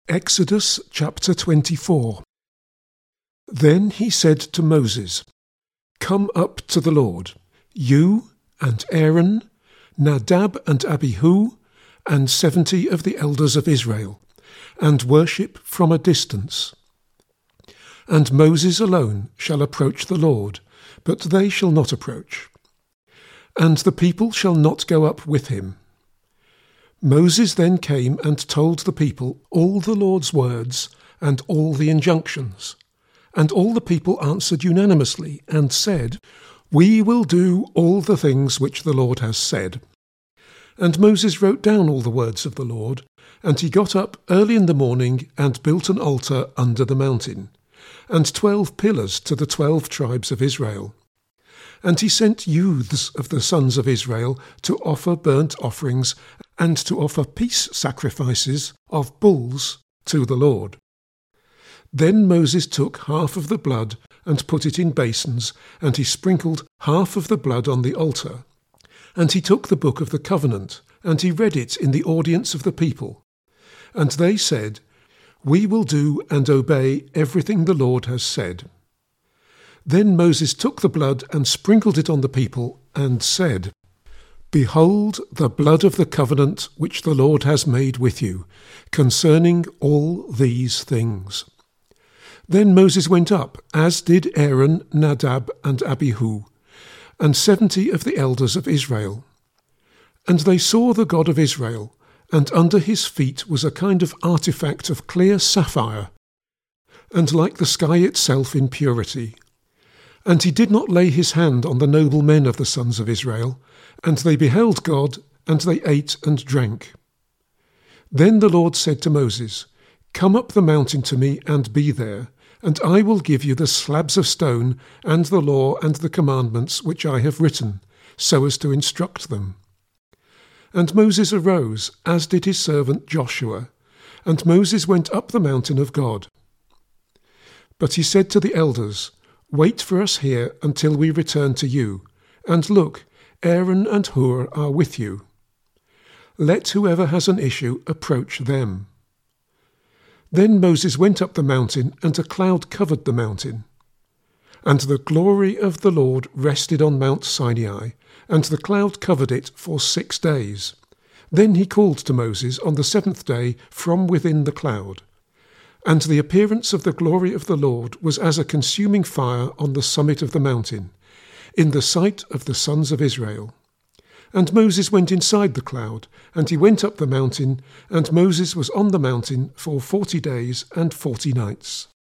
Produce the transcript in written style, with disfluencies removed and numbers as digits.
Exodus chapter 24. Then he said to Moses, "Come up to the Lord, you and Aaron, Nadab and Abihu, and 70 of the elders of Israel, and worship from a distance. And Moses alone shall approach the Lord, but they shall not approach. And the people shall not go up with him." Moses then came and told the people all the Lord's words and all the injunctions. And all the people answered unanimously and said, "We will do all the things which the Lord has said." And Moses wrote down all the words of the Lord, and he got up early in the morning and built an altar under the mountain, and 12 pillars to the 12 tribes of Israel. And he sent youths of the sons of Israel to offer burnt offerings and to offer peace sacrifices of bulls to the Lord. Then Moses took half of the blood and put it in basins, and he sprinkled half of the blood on the altar. And he took the book of the covenant, and he read it in the audience of the people. And they said, "We will do and obey everything the Lord has said." Then Moses took the blood and sprinkled it on the people, and said, "Behold the blood of the covenant which the Lord has made with you, concerning all these things." Then Moses went up, as did Aaron, Nadab, and Abihu, and 70 of the elders of Israel. And they saw the God of Israel, and under his feet was a kind of artifact of clear sapphire, and like the sky itself in purity. And he did not lay his hand on the noble men of the sons of Israel, and they beheld God, and they ate and drank. Then the Lord said to Moses, "Come up the mountain to me and be there, and I will give you the slabs of stone and the law and the commandments which I have written, so as to instruct them." And Moses arose, as did his servant Joshua, and Moses went up the mountain of God. But he said to the elders, "Wait for us here until we return to you, and look, Aaron and Hur are with you. Let whoever has an issue approach them." Then Moses went up the mountain, and a cloud covered the mountain. And the glory of the Lord rested on Mount Sinai, and the cloud covered it for 6 days. Then he called to Moses on the 7th day from within the cloud. And the appearance of the glory of the Lord was as a consuming fire on the summit of the mountain, in the sight of the sons of Israel. And Moses went inside the cloud, and he went up the mountain, and Moses was on the mountain for 40 days and 40 nights.